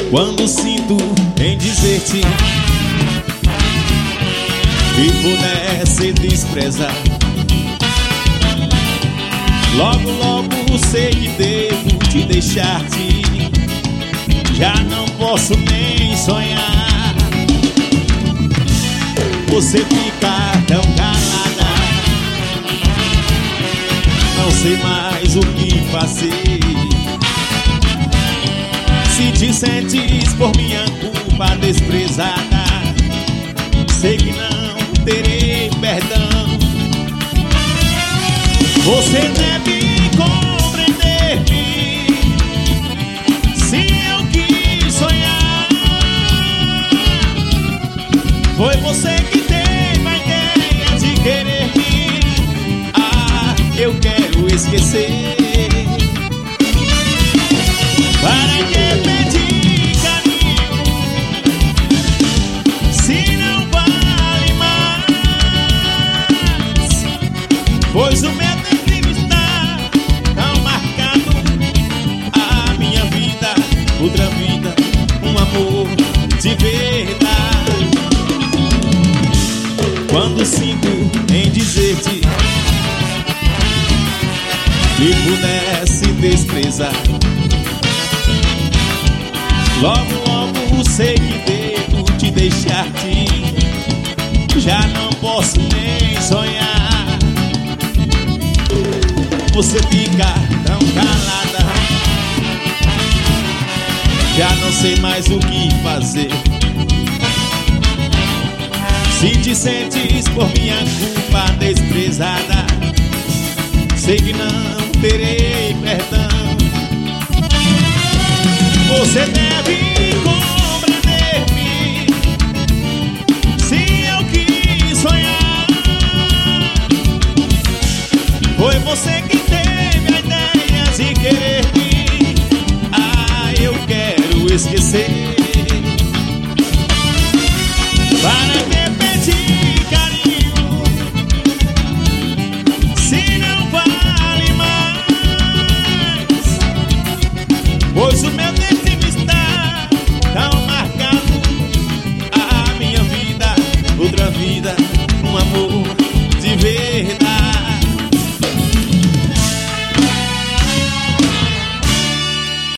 Quando sinto em dizer-te, me pudesse desprezar, logo, logo sei que devo te deixar-te. Já não posso nem sonhar. Você fica tão calada, não sei mais o que fazer. Se te sentes por minha culpa desprezada, sei que não terei perdão. Você deve compreender-me. Se eu quis sonhar, foi você que teve a ideia de querer-me. Ah, eu quero esquecer. Para que pedir carinho se não vale mais? Pois o meu destino está tão marcado. A minha vida, outra vida, um amor de verdade. Quando sinto em dizer-te, me pudesse desprezar, logo, logo sei que devo te deixar-te. Já não posso nem sonhar. Você fica tão calada, já não sei mais o que fazer. Se te sentes por minha culpa desprezada, sei que não terei perdão. Você deve compreender-me. Se eu quis sonhar, foi você que teve a ideia de querer-me. Ah, eu quero esquecer.